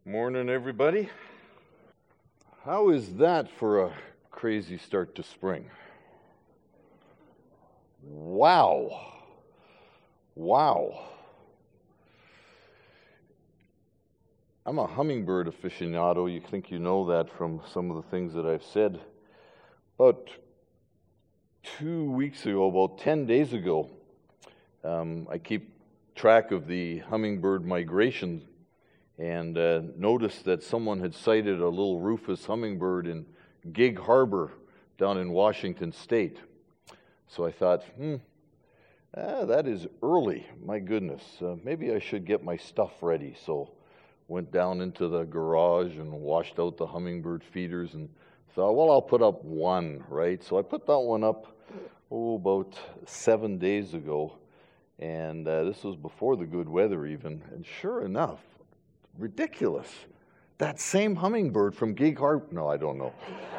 Morning, everybody. How is that for a crazy start to spring? Wow. I'm a hummingbird aficionado. You think you know that from some of the things that I've said. About 2 weeks ago, about 10 days ago, I keep track of the hummingbird migration and noticed that someone had sighted a little rufous hummingbird in Gig Harbor down in Washington State. So I thought, that is early, my goodness. Maybe I should get my stuff ready. So went down into the garage and washed out the hummingbird feeders and thought, well, I'll put up one, right? So I put that one up, about 7 days ago. And this was before the good weather even. And sure enough, ridiculous. That same hummingbird from Gig Harbor. No, I don't know.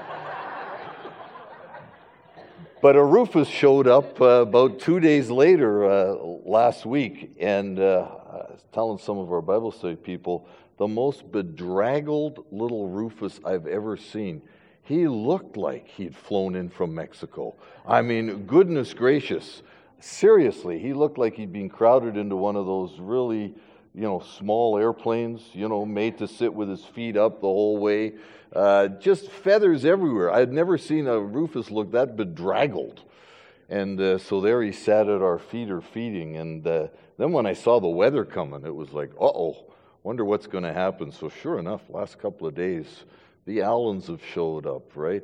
But a rufous showed up about 2 days later last week, and I was telling some of our Bible study people, the most bedraggled little rufous I've ever seen. He looked like he'd flown in from Mexico. I mean, goodness gracious. Seriously, he looked like he'd been crowded into one of those really small airplanes, made to sit with his feet up the whole way. Just feathers everywhere. I had never seen a rufous look that bedraggled. And so there he sat at our feeder feeding. And then when I saw the weather coming, it was like, wonder what's going to happen. So sure enough, last couple of days, the Allens have showed up, right?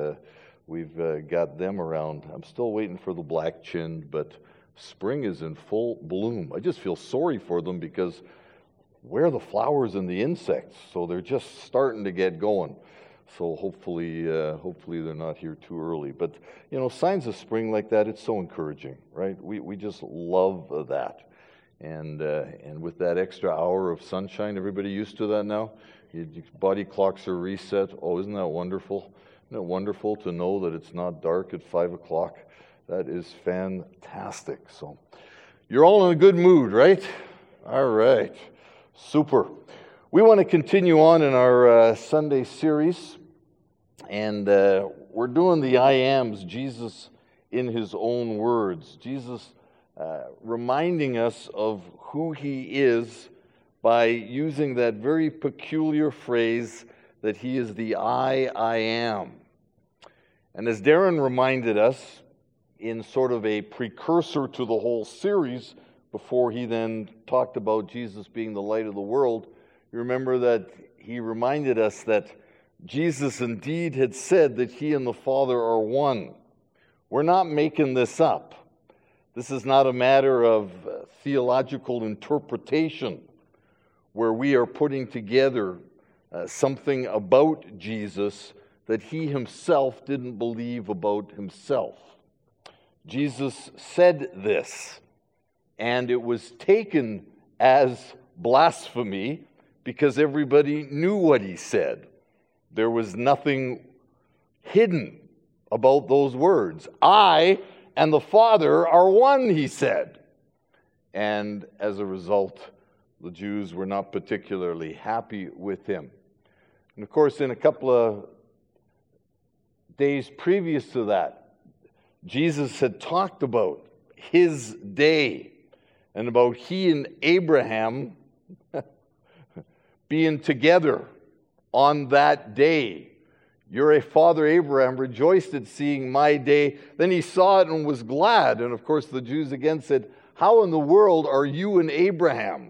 We've got them around. I'm still waiting for the black-chinned, but spring is in full bloom. I just feel sorry for them because where are the flowers and the insects? So they're just starting to get going. So hopefully they're not here too early. But signs of spring like that, it's so encouraging, right? We just love that. And with that extra hour of sunshine, everybody used to that now? Your body clocks are reset. Oh, isn't that wonderful? Isn't it wonderful to know that it's not dark at 5 o'clock? That is fantastic. So you're all in a good mood, right? All right. Super. We want to continue on in our Sunday series, and we're doing the I Ams, Jesus in his own words. Jesus reminding us of who he is by using that very peculiar phrase that he is the I am. And as Darren reminded us, in sort of a precursor to the whole series, before he then talked about Jesus being the light of the world, you remember that he reminded us that Jesus indeed had said that he and the Father are one. We're not making this up. This is not a matter of theological interpretation where we are putting together something about Jesus that he himself didn't believe about himself. Jesus said this, and it was taken as blasphemy because everybody knew what he said. There was nothing hidden about those words. I and the Father are one, he said. And as a result, the Jews were not particularly happy with him. And of course, in a couple of days previous to that, Jesus had talked about his day and about he and Abraham being together on that day. Your father Abraham rejoiced at seeing my day. Then he saw it and was glad. And of course the Jews again said, how in the world are you and Abraham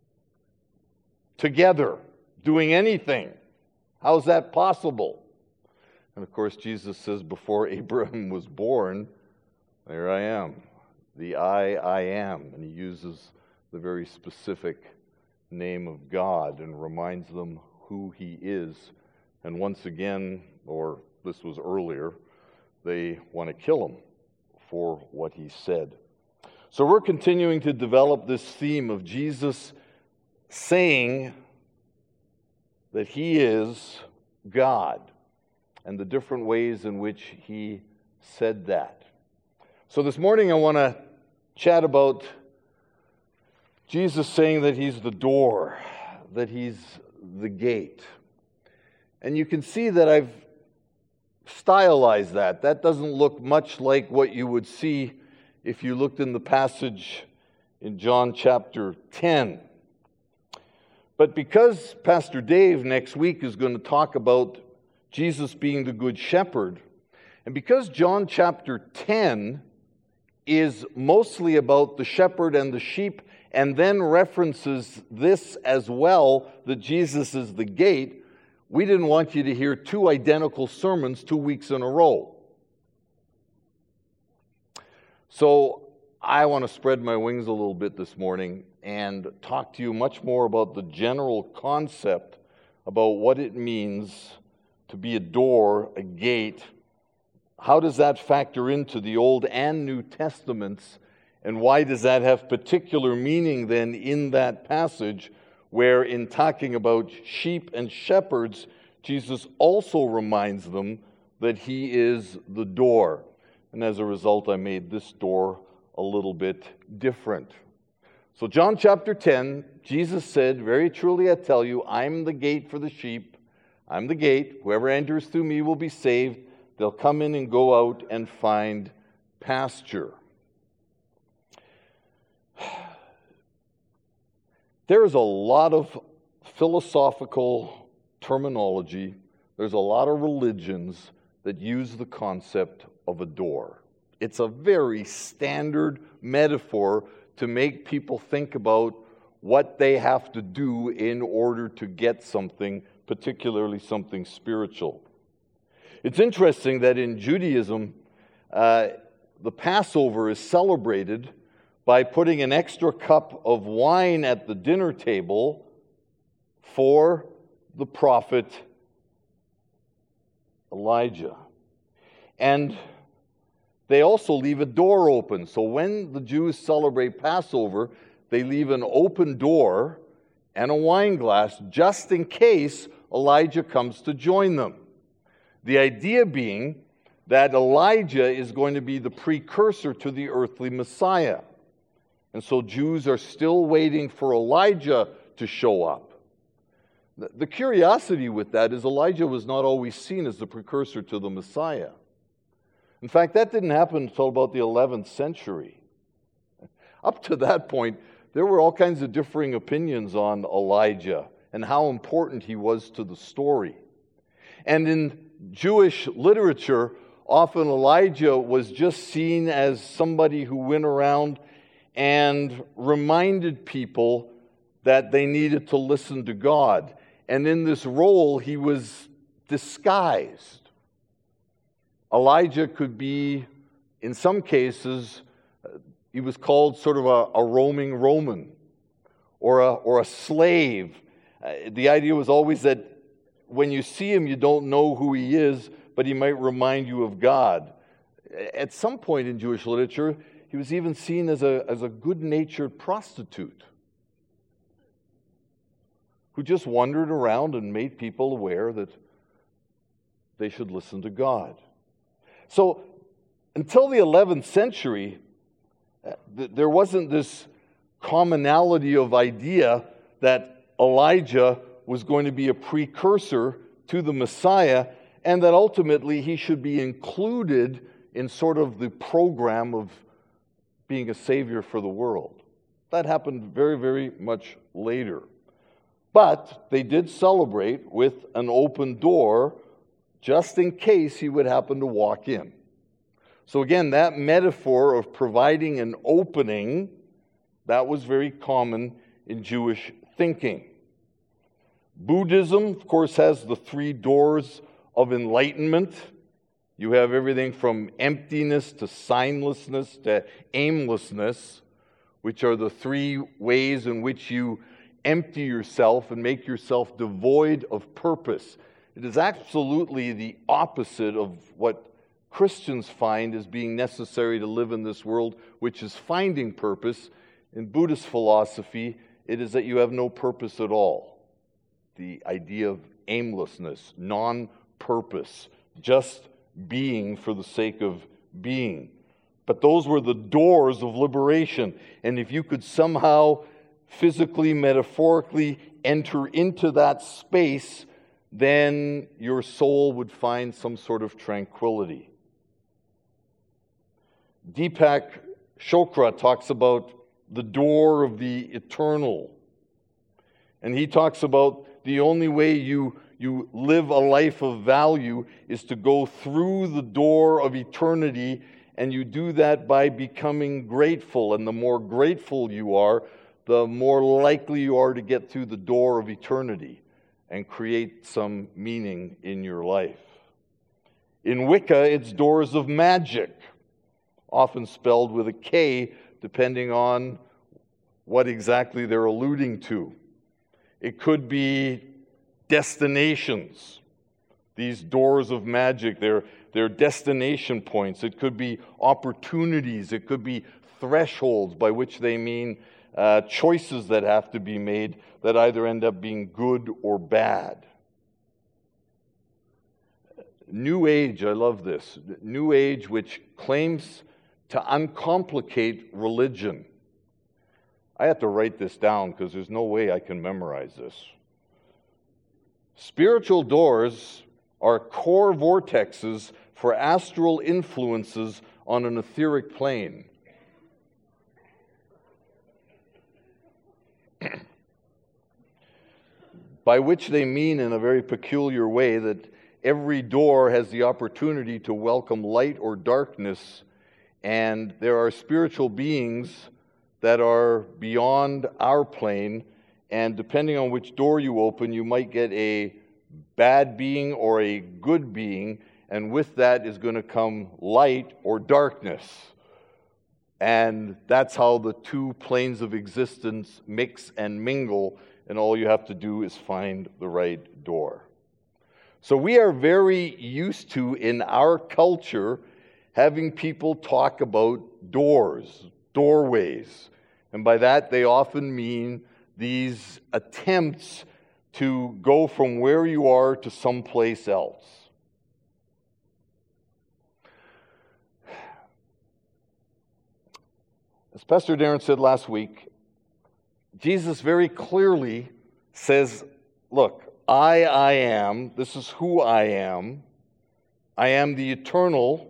together doing anything? How's that possible? And of course, Jesus says, before Abraham was born, there I am, the I am. And he uses the very specific name of God and reminds them who he is. And once again, or this was earlier, they want to kill him for what he said. So we're continuing to develop this theme of Jesus saying that he is God, and the different ways in which he said that. So this morning I want to chat about Jesus saying that he's the door, that he's the gate. And you can see that I've stylized that. That doesn't look much like what you would see if you looked in the passage in John chapter 10. But because Pastor Dave next week is going to talk about Jesus being the Good Shepherd, and because John chapter 10 is mostly about the shepherd and the sheep, and then references this as well, that Jesus is the gate, we didn't want you to hear two identical sermons 2 weeks in a row. So I want to spread my wings a little bit this morning and talk to you much more about the general concept about what it means to be a door, a gate. How does that factor into the Old and New Testaments, and why does that have particular meaning then in that passage where, in talking about sheep and shepherds, Jesus also reminds them that he is the door. And as a result, I made this door a little bit different. So John chapter 10, Jesus said, "Very truly I tell you, I'm the gate for the sheep. I'm the gate. Whoever enters through me will be saved. They'll come in and go out and find pasture." There is a lot of philosophical terminology. There's a lot of religions that use the concept of a door. It's a very standard metaphor to make people think about what they have to do in order to get something, particularly something spiritual. It's interesting that in Judaism, the Passover is celebrated by putting an extra cup of wine at the dinner table for the prophet Elijah. And they also leave a door open. So when the Jews celebrate Passover, they leave an open door and a wine glass just in case Elijah comes to join them. The idea being that Elijah is going to be the precursor to the earthly Messiah. And so Jews are still waiting for Elijah to show up. The curiosity with that is Elijah was not always seen as the precursor to the Messiah. In fact, that didn't happen until about the 11th century. Up to that point, there were all kinds of differing opinions on Elijah and how important he was to the story. And in Jewish literature, often Elijah was just seen as somebody who went around and reminded people that they needed to listen to God. And in this role, he was disguised. Elijah could be, in some cases, he was called sort of a roaming Roman or a slave. The idea was always that when you see him, you don't know who he is, but he might remind you of God. At some point in Jewish literature, he was even seen as a good-natured prostitute who just wandered around and made people aware that they should listen to God. So until the 11th century, there wasn't this commonality of idea that Elijah was going to be a precursor to the Messiah, and that ultimately he should be included in sort of the program of being a savior for the world. That happened very, very much later. But they did celebrate with an open door just in case he would happen to walk in. So again, that metaphor of providing an opening, that was very common in Jewish thinking. Buddhism, of course, has the three doors of enlightenment. You have everything from emptiness to signlessness to aimlessness, which are the three ways in which you empty yourself and make yourself devoid of purpose. It is absolutely the opposite of what Christians find as being necessary to live in this world, which is finding purpose. In Buddhist philosophy, it is that you have no purpose at all. The idea of aimlessness, non-purpose, just being for the sake of being. But those were the doors of liberation. And if you could somehow physically, metaphorically enter into that space, then your soul would find some sort of tranquility. Deepak Chopra talks about the door of the eternal. And he talks about the only way you live a life of value is to go through the door of eternity, and you do that by becoming grateful. And the more grateful you are, the more likely you are to get through the door of eternity and create some meaning in your life. In Wicca, it's doors of magic, often spelled with a K, depending on what exactly they're alluding to. It could be destinations. These doors of magic, they're destination points. It could be opportunities. It could be thresholds, by which they mean choices that have to be made that either end up being good or bad. New Age, I love this. New Age, which claims to uncomplicate religion. I had to write this down because there's no way I can memorize this. Spiritual doors are core vortexes for astral influences on an etheric plane. By which they mean in a very peculiar way that every door has the opportunity to welcome light or darkness, and there are spiritual beings that are beyond our plane, and depending on which door you open, you might get a bad being or a good being, and with that is going to come light or darkness. And that's how the two planes of existence mix and mingle, and all you have to do is find the right door. So we are very used to, in our culture, having people talk about doors, doorways. And by that, they often mean these attempts to go from where you are to someplace else. As Pastor Darren said last week, Jesus very clearly says, look, I am, this is who I am the eternal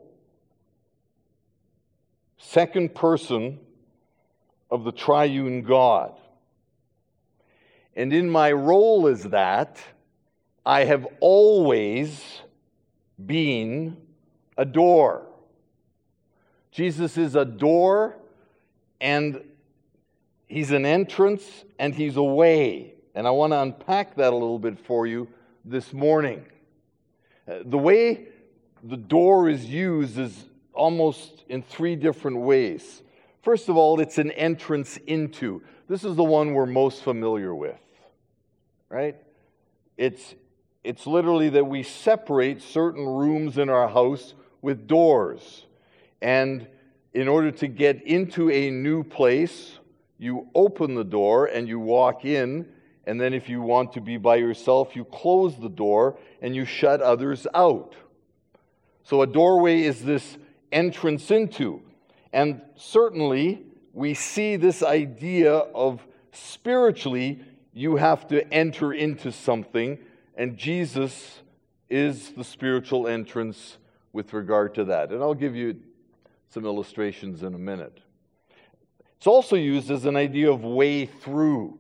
second person of the triune God. And in my role as that, I have always been a door. Jesus is a door, and he's an entrance, and he's a way. And I want to unpack that a little bit for you this morning. The way the door is used is almost in three different ways. First of all, it's an entrance into. This is the one we're most familiar with, right? It's literally that we separate certain rooms in our house with doors. And in order to get into a new place, you open the door and you walk in, and then if you want to be by yourself, you close the door and you shut others out. So a doorway is this entrance into. And certainly, we see this idea of spiritually, you have to enter into something, and Jesus is the spiritual entrance with regard to that. And I'll give you some illustrations in a minute. It's also used as an idea of way through.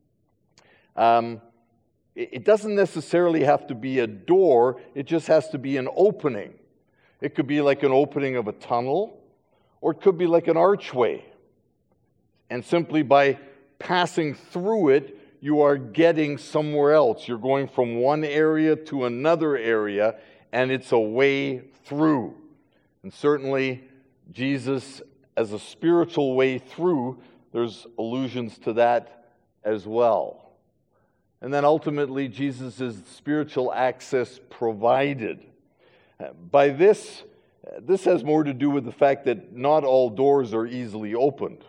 It doesn't necessarily have to be a door, it just has to be an opening. It could be like an opening of a tunnel, or it could be like an archway. And simply by passing through it, you are getting somewhere else. You're going from one area to another area, and it's a way through. And certainly, Jesus, as a spiritual way through, there's allusions to that as well. And then ultimately, Jesus is spiritual access provided. By this has more to do with the fact that not all doors are easily opened.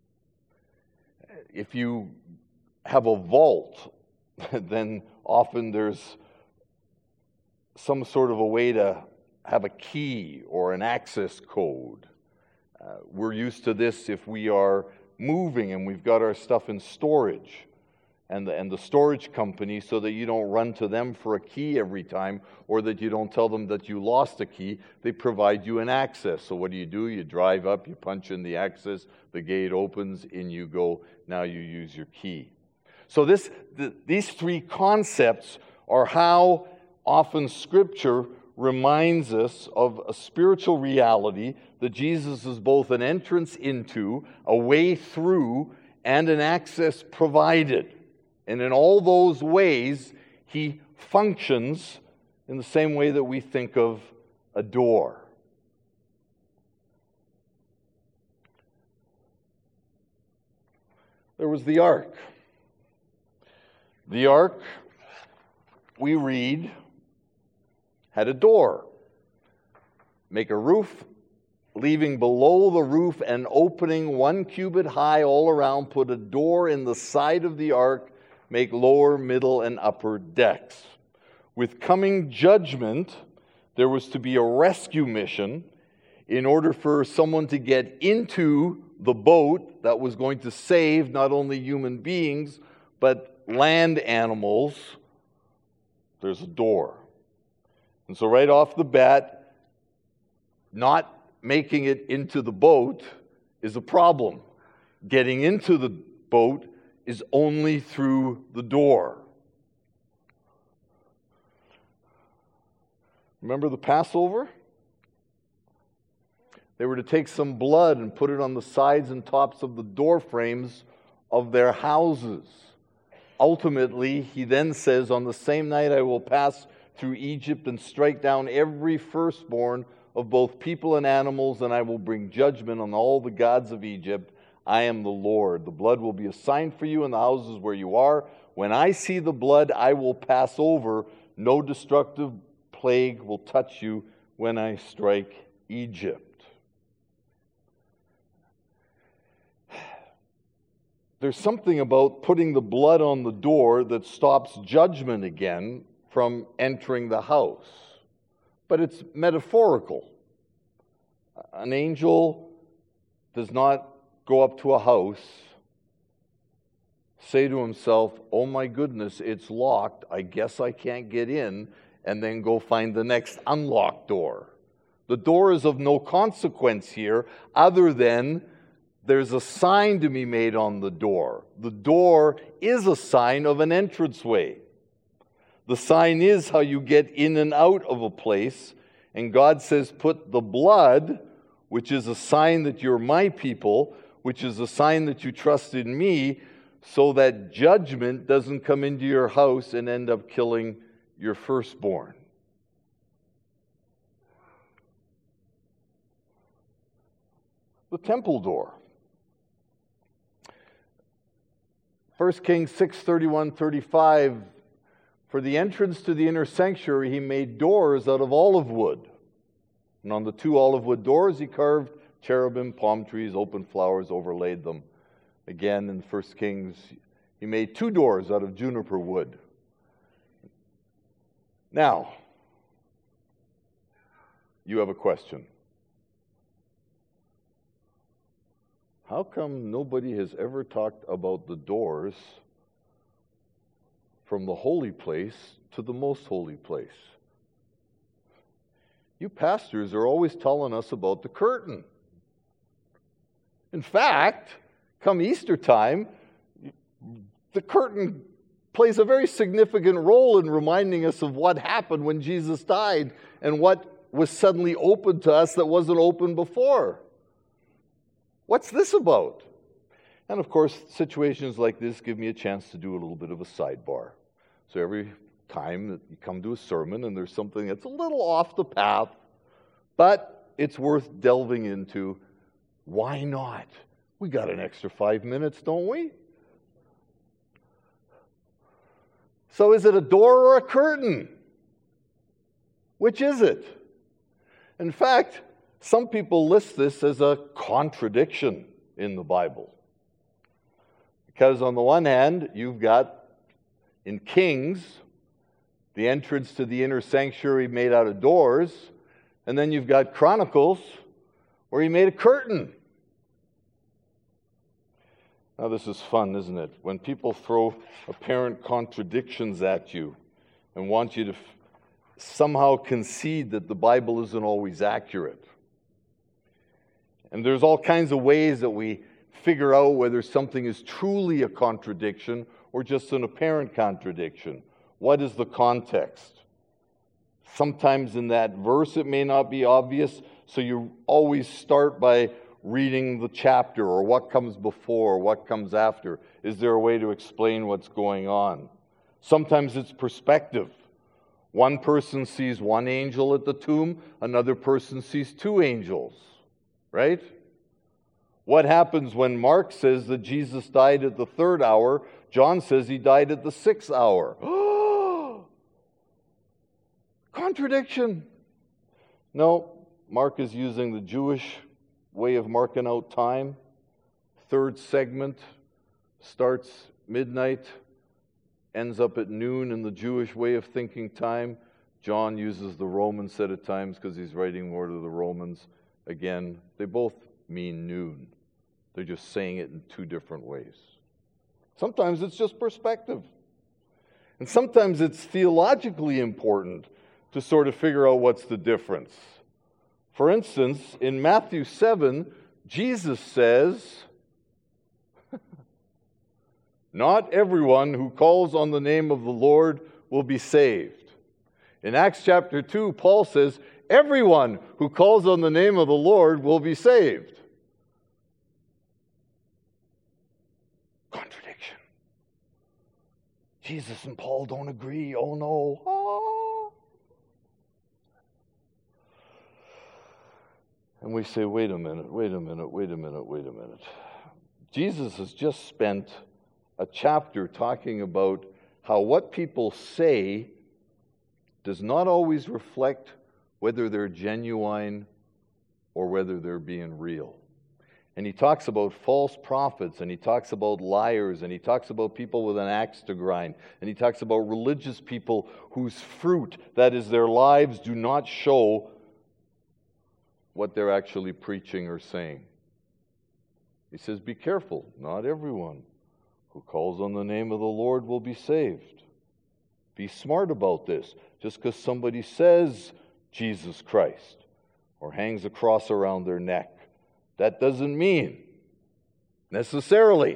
If you have a vault, then often there's some sort of a way to have a key or an access code. We're used to this if we are moving and we've got our stuff in storage. And the storage company, so that you don't run to them for a key every time, or that you don't tell them that you lost a key, they provide you an access. So what do? You drive up, you punch in the access, the gate opens, in you go, now you use your key. So these three concepts are how often Scripture reminds us of a spiritual reality that Jesus is both an entrance into, a way through, and an access provided. And in all those ways, he functions in the same way that we think of a door. There was the ark. The ark, we read, had a door. Make a roof, leaving below the roof and opening 1 cubit high all around, put a door in the side of the ark, make lower, middle, and upper decks. With coming judgment, there was to be a rescue mission in order for someone to get into the boat that was going to save not only human beings, but land animals. There's a door. And so right off the bat, not making it into the boat is a problem. Getting into the boat is only through the door. Remember the Passover? They were to take some blood and put it on the sides and tops of the door frames of their houses. Ultimately, he then says, on the same night I will pass through Egypt and strike down every firstborn of both people and animals, and I will bring judgment on all the gods of Egypt. I am the Lord. The blood will be a sign for you in the houses where you are. When I see the blood, I will pass over. No destructive plague will touch you when I strike Egypt. There's something about putting the blood on the door that stops judgment again from entering the house. But it's metaphorical. An angel does not go up to a house, say to himself, oh my goodness, it's locked, I guess I can't get in, and then go find the next unlocked door. The door is of no consequence here, other than there's a sign to be made on the door. The door is a sign of an entranceway. The sign is how you get in and out of a place, and God says, put the blood, which is a sign that you're my people, which is a sign that you trust in me, so that judgment doesn't come into your house and end up killing your firstborn. The temple door. 1 Kings 6:31-35, for the entrance to the inner sanctuary he made doors out of olive wood. And on the 2 olive wood doors he carved cherubim, palm trees, open flowers, overlaid them. Again, in 1 Kings, he made 2 doors out of juniper wood. Now, you have a question. How come nobody has ever talked about the doors from the holy place to the most holy place? You pastors are always telling us about the curtain. In fact, come Easter time, the curtain plays a very significant role in reminding us of what happened when Jesus died and what was suddenly open to us that wasn't open before. What's this about? And of course, situations like this give me a chance to do a little bit of a sidebar. So every time that you come to a sermon and there's something that's a little off the path, but it's worth delving into, why not? We got an extra 5 minutes, don't we? So is it a door or a curtain? Which is it? In fact, some people list this as a contradiction in the Bible. Because on the one hand, you've got, in Kings, the entrance to the inner sanctuary made out of doors, and then you've got Chronicles, where he made a curtain. Now, this is fun, isn't it? When people throw apparent contradictions at you and want you to somehow concede that the Bible isn't always accurate. And there's all kinds of ways that we figure out whether something is truly a contradiction or just an apparent contradiction. What is the context? Sometimes in that verse it may not be obvious, so you always start by reading the chapter or what comes before, what comes after. Is there a way to explain what's going on? Sometimes it's perspective. One person sees one angel at the tomb, another person sees two angels, right? What happens when Mark says that Jesus died at the 3rd hour? John says he died at the 6th hour. Contradiction. No, Mark is using the Jewish way of marking out time. 3rd segment starts midnight, ends up at noon in the Jewish way of thinking time. John uses the Roman set of times because he's writing more to the Romans. Again, they both mean noon. They're just saying it in 2 different ways. Sometimes it's just perspective. And sometimes it's theologically important to sort of figure out what's the difference. For instance, in Matthew 7, Jesus says, "Not everyone who calls on the name of the Lord will be saved." In Acts chapter 2, Paul says, "Everyone who calls on the name of the Lord will be saved." Contradiction. Jesus and Paul don't agree. Oh no. And we say, wait a minute. Jesus has just spent a chapter talking about how what people say does not always reflect whether they're genuine or whether they're being real. And he talks about false prophets, and he talks about liars, and he talks about people with an axe to grind, and he talks about religious people whose fruit, that is their lives, do not show what they're actually preaching or saying. He says, be careful, not everyone who calls on the name of the Lord will be saved. Be smart about this. Just because somebody says Jesus Christ or hangs a cross around their neck, that doesn't mean necessarily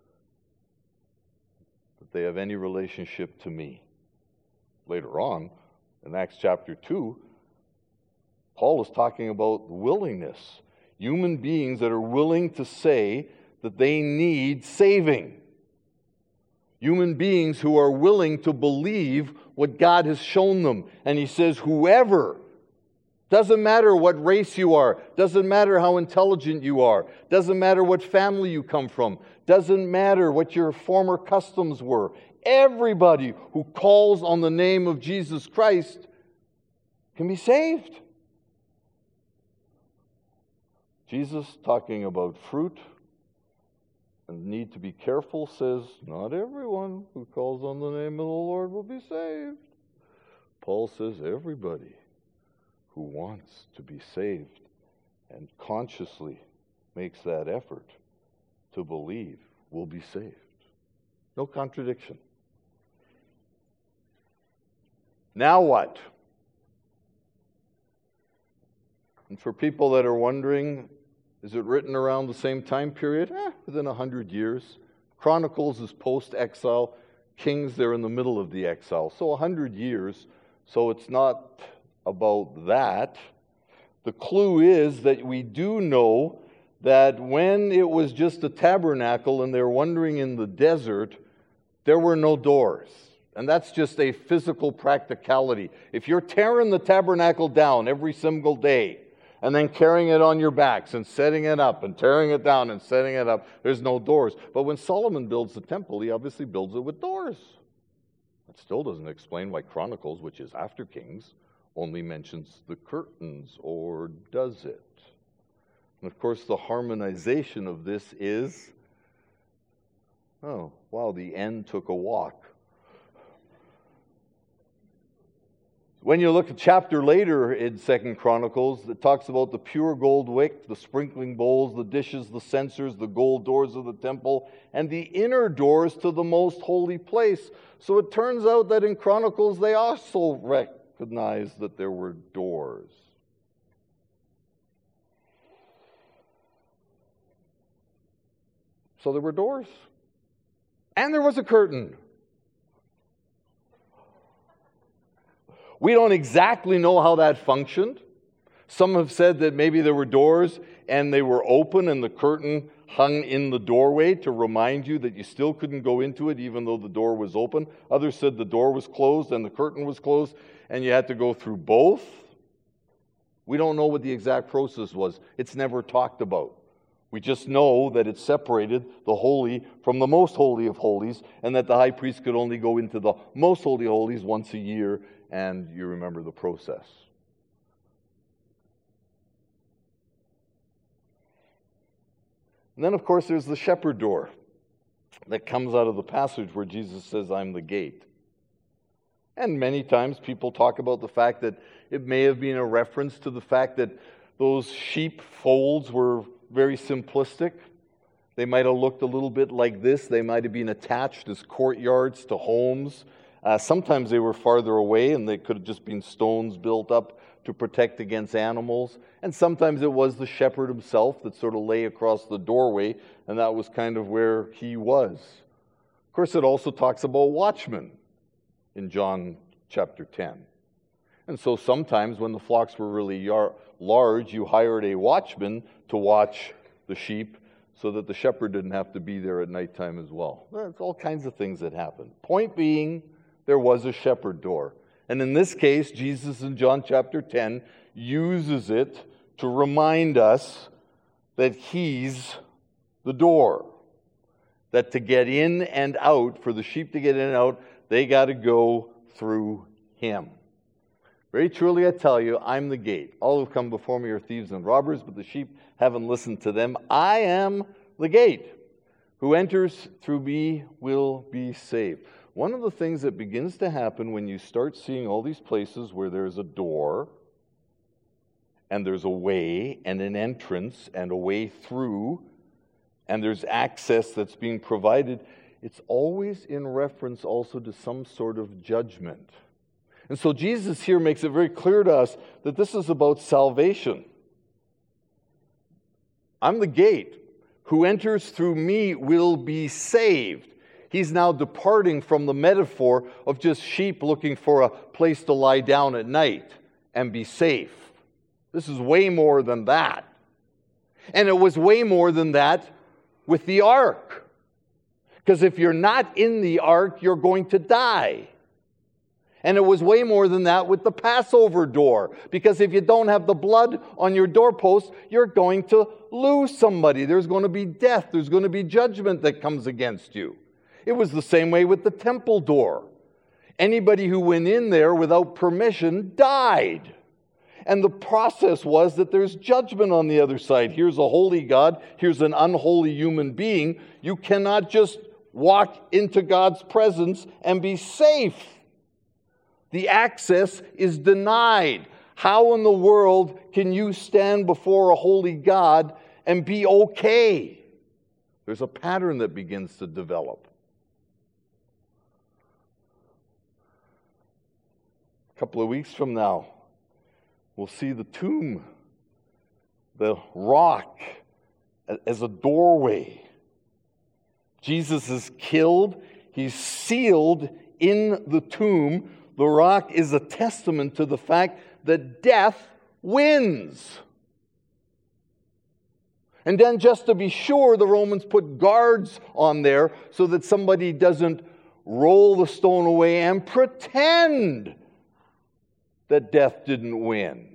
that they have any relationship to me. Later on, in Acts chapter 2, Paul is talking about willingness. Human beings that are willing to say that they need saving. Human beings who are willing to believe what God has shown them. And he says, whoever, doesn't matter what race you are, doesn't matter how intelligent you are, doesn't matter what family you come from, doesn't matter what your former customs were, everybody who calls on the name of Jesus Christ can be saved. Jesus, talking about fruit and need to be careful, says, not everyone who calls on the name of the Lord will be saved. Paul says, everybody who wants to be saved and consciously makes that effort to believe will be saved. No contradiction. Now what? And for people that are wondering, is it written around the same time period? Within 100 years. Chronicles is post-exile. Kings, they're in the middle of the exile. So 100 years. So it's not about that. The clue is that we do know that when it was just a tabernacle and they're wandering in the desert, there were no doors. And that's just a physical practicality. If you're tearing the tabernacle down every single day, and then carrying it on your backs and setting it up and tearing it down and setting it up, there's no doors. But when Solomon builds the temple, he obviously builds it with doors. That still doesn't explain why Chronicles, which is after Kings, only mentions the curtains, or does it? And of course, the harmonization of this is, oh, wow, the end took a walk. When you look a chapter later in 2 Chronicles, it talks about the pure gold wick, the sprinkling bowls, the dishes, the censers, the gold doors of the temple, and the inner doors to the most holy place. So it turns out that in Chronicles they also recognized that there were doors. So there were doors. And there was a curtain. We don't exactly know how that functioned. Some have said that maybe there were doors and they were open and the curtain hung in the doorway to remind you that you still couldn't go into it even though the door was open. Others said the door was closed and the curtain was closed and you had to go through both. We don't know what the exact process was. It's never talked about. We just know that it separated the holy from the most holy of holies and that the high priest could only go into the most holy of holies once a year. And you remember the process. And then, of course, there's the shepherd door that comes out of the passage where Jesus says, I'm the gate. And many times people talk about the fact that it may have been a reference to the fact that those sheep folds were very simplistic. They might have looked a little bit like this. They might have been attached as courtyards to homes. Sometimes they were farther away and they could have just been stones built up to protect against animals. And sometimes it was the shepherd himself that sort of lay across the doorway, and that was kind of where he was. Of course, it also talks about watchmen in John chapter 10. And so sometimes when the flocks were really large, you hired a watchman to watch the sheep so that the shepherd didn't have to be there at nighttime as well. There's all kinds of things that happen. Point being, there was a shepherd door. And in this case, Jesus in John chapter 10 uses it to remind us that he's the door. That to get in and out, for the sheep to get in and out, they got to go through him. Very truly I tell you, I'm the gate. All who come before me are thieves and robbers, but the sheep haven't listened to them. I am the gate. Who enters through me will be saved. One of the things that begins to happen when you start seeing all these places where there's a door, and there's a way, and an entrance, and a way through, and there's access that's being provided, it's always in reference also to some sort of judgment. And so Jesus here makes it very clear to us that this is about salvation. I'm the gate. Who enters through me will be saved. He's now departing from the metaphor of just sheep looking for a place to lie down at night and be safe. This is way more than that. And it was way more than that with the ark. Because if you're not in the ark, you're going to die. And it was way more than that with the Passover door. Because if you don't have the blood on your doorpost, you're going to lose somebody. There's going to be death. There's going to be judgment that comes against you. It was the same way with the temple door. Anybody who went in there without permission died. And the process was that there's judgment on the other side. Here's a holy God. Here's an unholy human being. You cannot just walk into God's presence and be safe. The access is denied. How in the world can you stand before a holy God and be okay? There's a pattern that begins to develop. A couple of weeks from now, we'll see the tomb, the rock, as a doorway. Jesus is killed. He's sealed in the tomb. The rock is a testament to the fact that death wins. And then just to be sure, the Romans put guards on there so that somebody doesn't roll the stone away and pretend that death didn't win.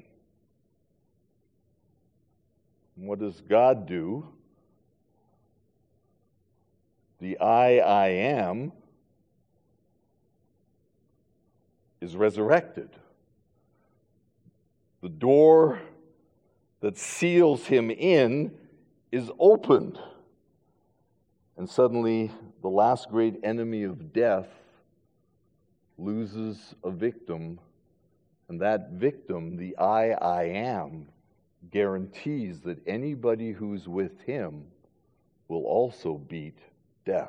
What does God do? The I am is resurrected. The door that seals him in is opened. And suddenly, the last great enemy of death loses a victim And that victim, the I am, guarantees that anybody who's with him will also beat death.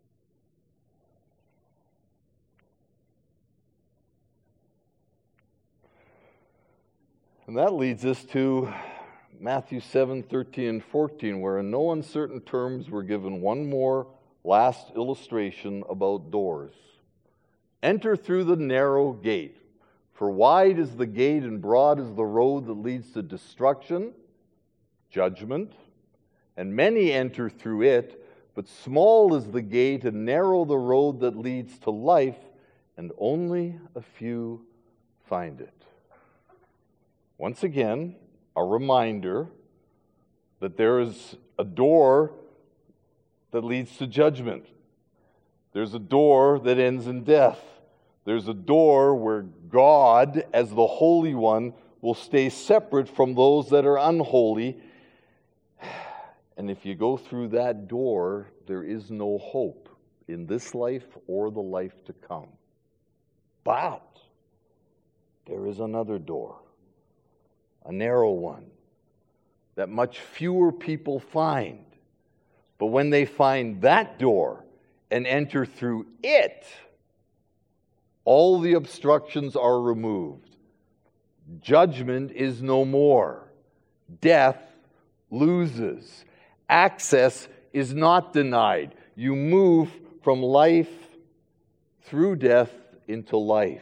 And that leads us to Matthew 7:13 and 14, where in no uncertain terms we're given one more last illustration about doors. Enter through the narrow gate, for wide is the gate and broad is the road that leads to destruction, judgment, and many enter through it, but small is the gate and narrow the road that leads to life, and only a few find it. Once again, a reminder that there is a door that leads to judgment. There's a door that ends in death. There's a door where God, as the Holy One, will stay separate from those that are unholy. And if you go through that door, there is no hope in this life or the life to come. But there is another door, a narrow one, that much fewer people find. But when they find that door and enter through it, all the obstructions are removed. Judgment is no more. Death loses. Access is not denied. You move from life through death into life.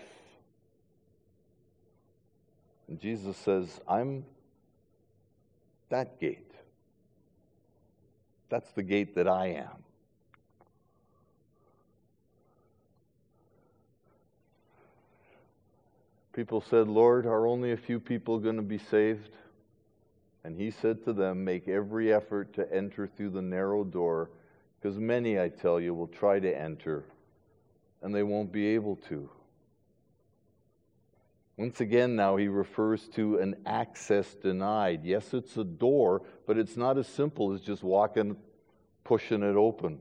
And Jesus says, I'm that gate. That's the gate that I am. People said, Lord, are only a few people going to be saved? And he said to them, make every effort to enter through the narrow door, because many, I tell you, will try to enter, and they won't be able to. Once again, now he refers to an access denied. Yes, it's a door, but it's not as simple as just walking, pushing it open.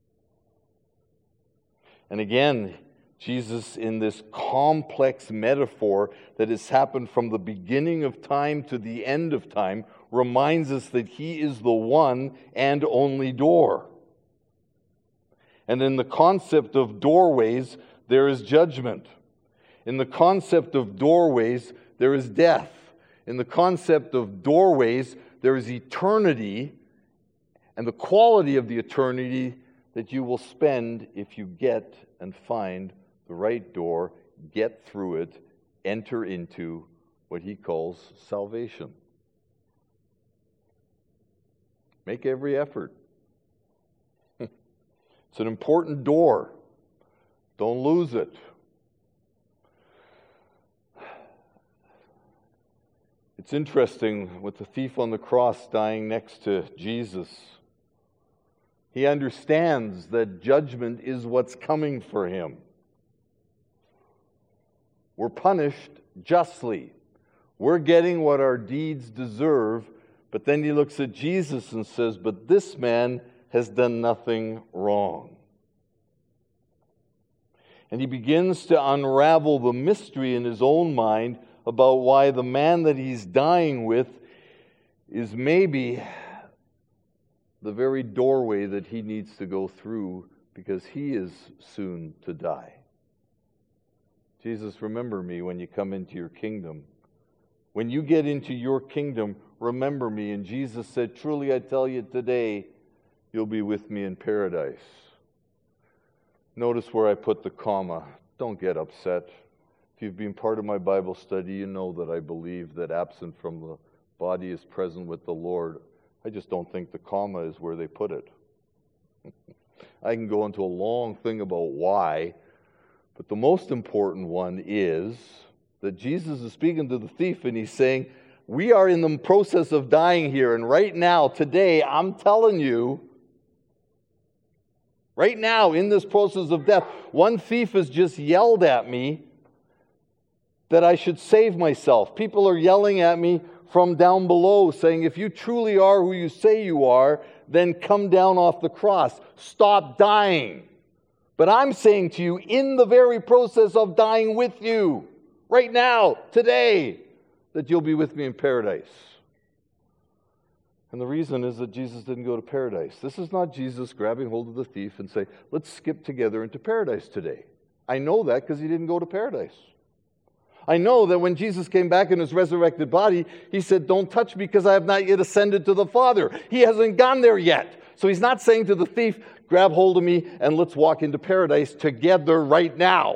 And again, Jesus, in this complex metaphor that has happened from the beginning of time to the end of time, reminds us that he is the one and only door. And in the concept of doorways, there is judgment. In the concept of doorways, there is death. In the concept of doorways, there is eternity and the quality of the eternity that you will spend if you get and find the right door, get through it, enter into what he calls salvation. Make every effort. It's an important door. Don't lose it. It's interesting with the thief on the cross dying next to Jesus. He understands that judgment is what's coming for him. We're punished justly. We're getting what our deeds deserve, but then he looks at Jesus and says, but this man has done nothing wrong. And he begins to unravel the mystery in his own mind about why the man that he's dying with is maybe the very doorway that he needs to go through, because he is soon to die. Jesus, remember me when you come into your kingdom. When you get into your kingdom, remember me. And Jesus said, truly I tell you today, you'll be with me in paradise. Notice where I put the comma. Don't get upset. If you've been part of my Bible study, you know that I believe that absent from the body is present with the Lord. I just don't think the comma is where they put it. I can go into a long thing about why, but the most important one is that Jesus is speaking to the thief and he's saying, we are in the process of dying here, and right now, today, I'm telling you, right now, in this process of death, one thief has just yelled at me that I should save myself. People are yelling at me from down below, saying, if you truly are who you say you are, then come down off the cross. Stop dying. But I'm saying to you, in the very process of dying with you, right now, today, that you'll be with me in paradise. And the reason is that Jesus didn't go to paradise. This is not Jesus grabbing hold of the thief and say, let's skip together into paradise today. I know that because he didn't go to paradise. I know that when Jesus came back in his resurrected body, he said, don't touch me because I have not yet ascended to the Father. He hasn't gone there yet. So he's not saying to the thief, grab hold of me and let's walk into paradise together right now.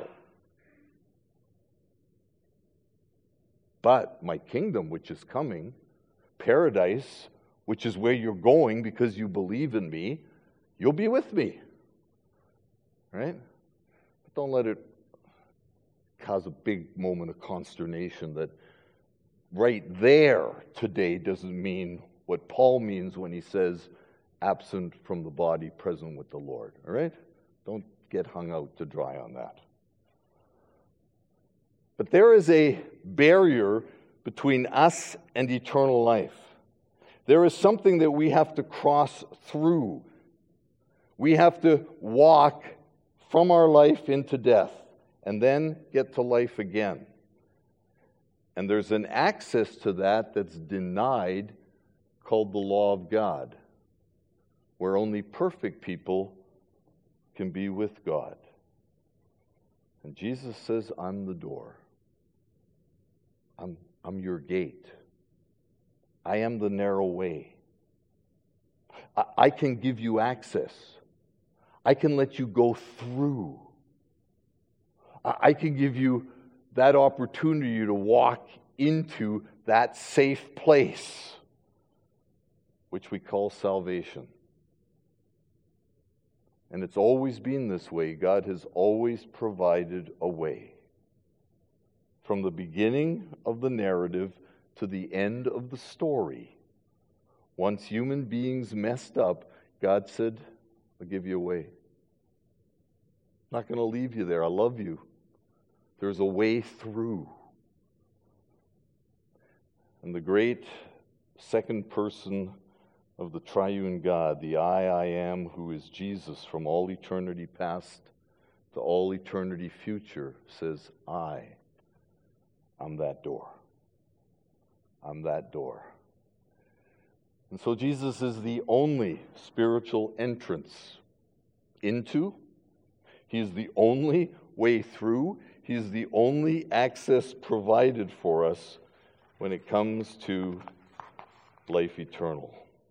But my kingdom, which is coming, paradise, which is where you're going because you believe in me, you'll be with me. Right? But don't let it cause a big moment of consternation that right there today doesn't mean what Paul means when he says absent from the body, present with the Lord. All right? Don't get hung out to dry on that. But there is a barrier between us and eternal life. There is something that we have to cross through. We have to walk from our life into death and then get to life again. And there's an access to that that's denied called the law of God, where only perfect people can be with God. And Jesus says, I'm the door. I'm your gate. I am the narrow way. I can give you access. I can let you go through. I can give you that opportunity to walk into that safe place, which we call salvation. And it's always been this way. God has always provided a way. From the beginning of the narrative to the end of the story, once human beings messed up, God said, I'll give you a way. I'm not going to leave you there. I love you. There's a way through. And the great second person of the triune God, the I am, who is Jesus from all eternity past to all eternity future, says, I'm that door. I'm that door. And so Jesus is the only spiritual entrance into. He's the only way through. He's the only access provided for us when it comes to life eternal.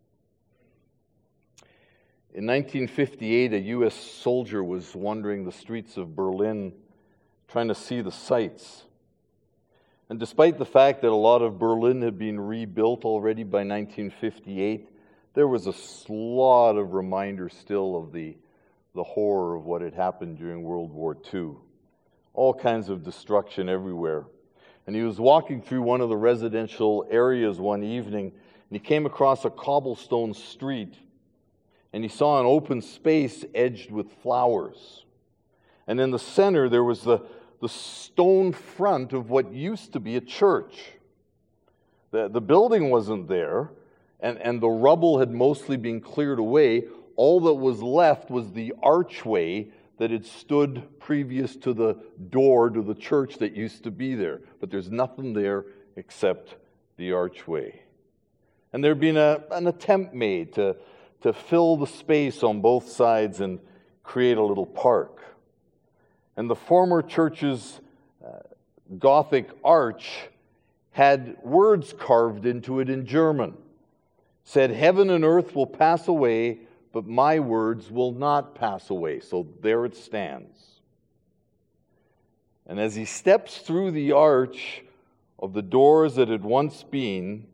In 1958, a U.S. soldier was wandering the streets of Berlin trying to see the sights. And despite the fact that a lot of Berlin had been rebuilt already by 1958, there was a lot of reminders still of the horror of what had happened during World War II. All kinds of destruction everywhere. And he was walking through one of the residential areas one evening, and he came across a cobblestone street, and he saw an open space edged with flowers. And in the center, there was the stone front of what used to be a church. The building wasn't there, and the rubble had mostly been cleared away. All that was left was the archway that had stood previous to the door to the church that used to be there. But there's nothing there except the archway. And there had been an attempt made to fill the space on both sides and create a little park. And the former church's Gothic arch had words carved into it in German. Said, heaven and earth will pass away, but my words will not pass away. So there it stands. And as he steps through the arch of the doors that had once been,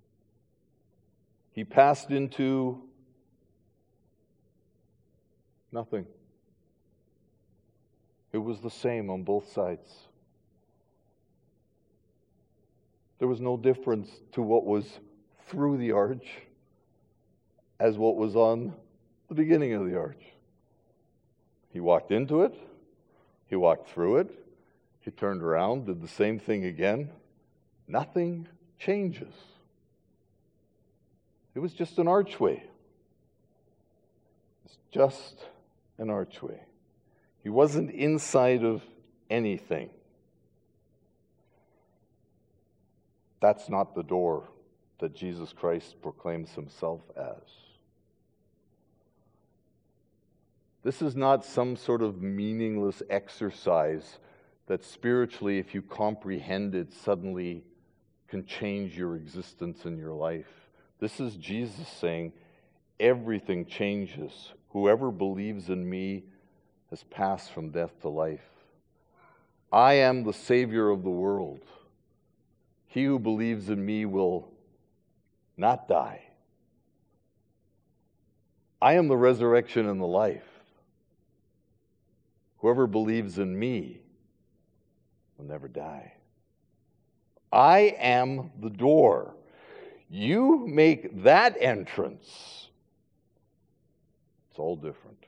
he passed into nothing. It was the same on both sides. There was no difference to what was through the arch as what was on the beginning of the arch. He walked into it. He walked through it. He turned around, did the same thing again. Nothing changes. It was just an archway. It's just an archway. He wasn't inside of anything. That's not the door that Jesus Christ proclaims himself as. This is not some sort of meaningless exercise that spiritually, if you comprehend it, suddenly can change your existence in your life. This is Jesus saying, everything changes. Whoever believes in me has passed from death to life. I am the Savior of the world. He who believes in me will not die. I am the resurrection and the life. Whoever believes in me will never die. I am the door. You make that entrance. It's all different.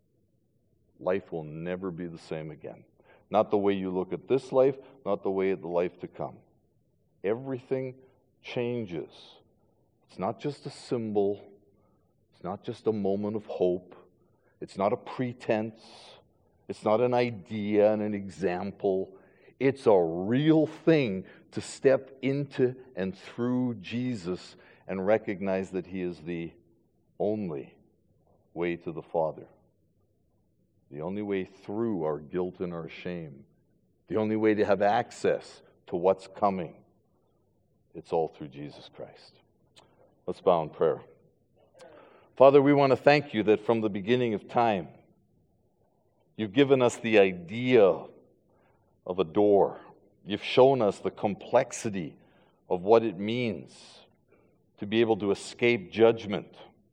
Life will never be the same again. Not the way you look at this life, not the way at the life to come. Everything changes. It's not just a symbol. It's not just a moment of hope. It's not a pretense. It's not an idea and an example. It's a real thing to step into and through Jesus and recognize that he is the only way to the Father. The only way through our guilt and our shame. The only way to have access to what's coming. It's all through Jesus Christ. Let's bow in prayer. Father, we want to thank you that from the beginning of time, you've given us the idea of a door. You've shown us the complexity of what it means to be able to escape judgment.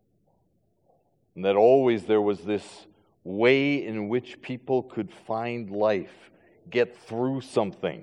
And that always there was this way in which people could find life, get through something.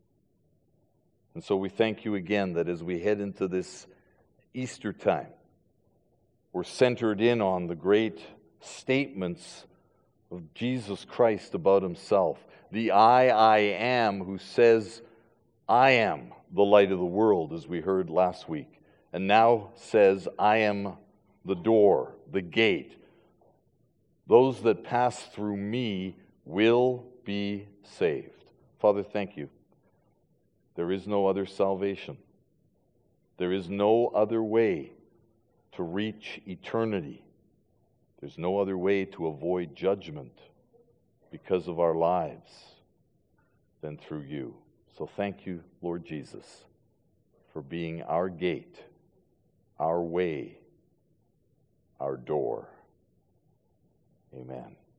And so we thank you again that as we head into this Easter time, we're centered in on the great statements of Jesus Christ about himself. The I am, who says, I am the light of the world, as we heard last week, and now says, I am the door, the gate. Those that pass through me will be saved. Father, thank you. There is no other salvation. There is no other way to reach eternity. There's no other way to avoid judgment because of our lives than through you. So thank you, Lord Jesus, for being our gate, our way, our door. Amen.